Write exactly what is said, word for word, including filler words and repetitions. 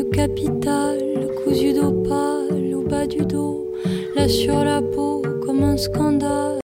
capitale, cousu d'opale au bas du dos, là sur la peau comme un scandale.